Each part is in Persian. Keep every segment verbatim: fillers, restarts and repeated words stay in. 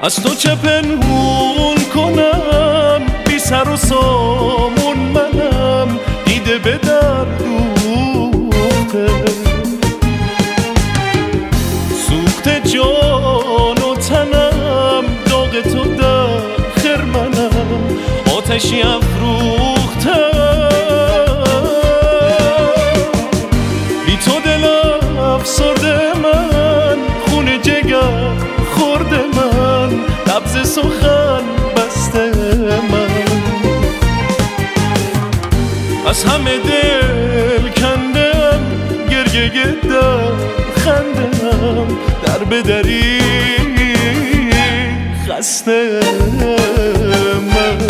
از تو چه پنهون کنم، بی سر و سامون منم، دیده به در دوخته، سوخته جان و تنم، داغ تو در خرمنم، آتشی افروخته، بی تو دل افسرده من، خون جگر خورده من، لبز سخن بسته من، از همه دل کندم، گریه در خندم، در بدری خسته من.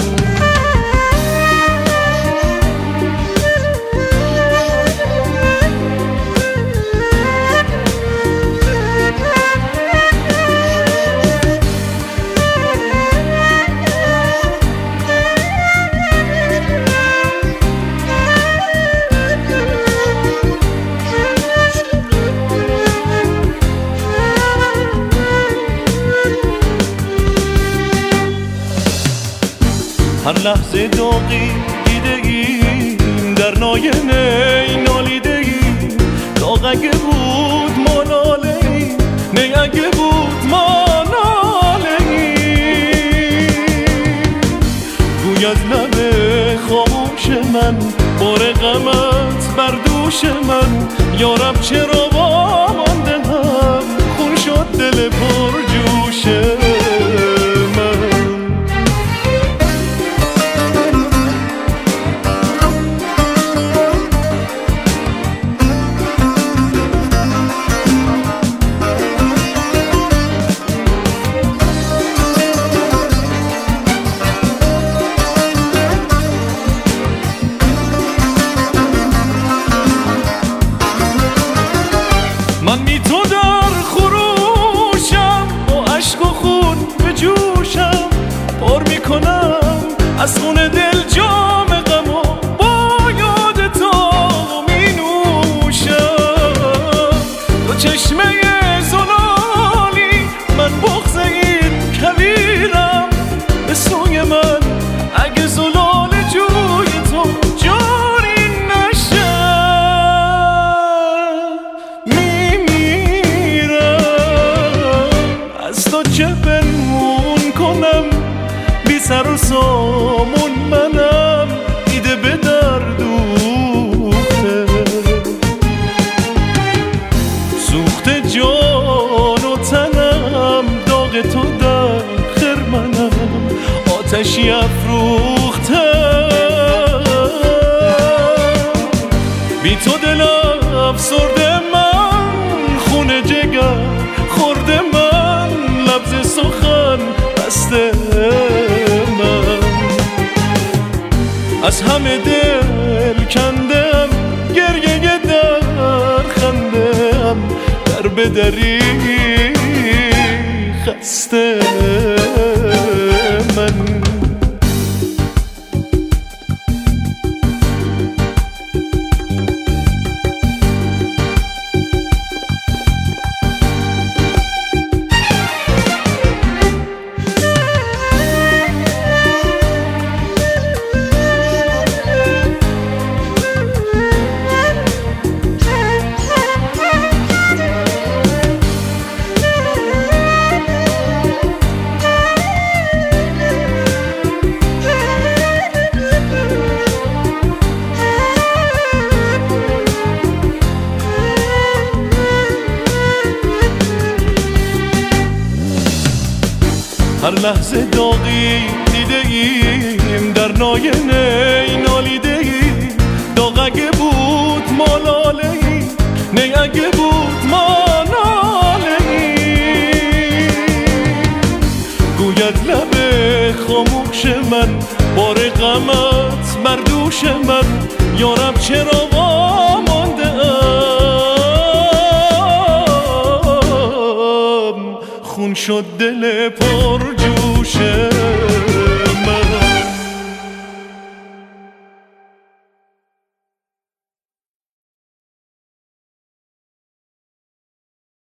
هر لحظه داغی دیدگیم، در ناینه نالیدگیم، داغ اگه بود ما ناله‌ایم، نه اگه بود ما ناله‌ایم، گوید لب خاموش من، بار غمت بر دوش من، یارب چرا با مانده هم، خون شد دل پر جوشه. من بی تو در خروشم، با عشق و خون به جوشم، پر میکنم از خون دل جام غم و با یاد تو می نوشم. تو چشمه زلالی، من بغض این کویرم، به سوی من اگه زلال جوی تو جاری نشه، تو چه پنهون کنم، بی سر و سامون منم، دیده به در دوخته، سوخته جان و تنم، داغ تو در خرمنم، آتشی افروخته، بی تو دل افسرده من، خون جگر خورده من، لبز سخن بسته من، از همه دل کندم، گریه در خندم، در بدری خسته من. هر لحظه داغی دیده ایم، در ناینه نالیده ایم، داغ اگه بود ما لاله ایم، نه اگه بود ما ناله ایم، گوید لب خاموش من، بار غمت بر دوش من، یارب چرا وامانده ام، خون شد دل پر جوش من.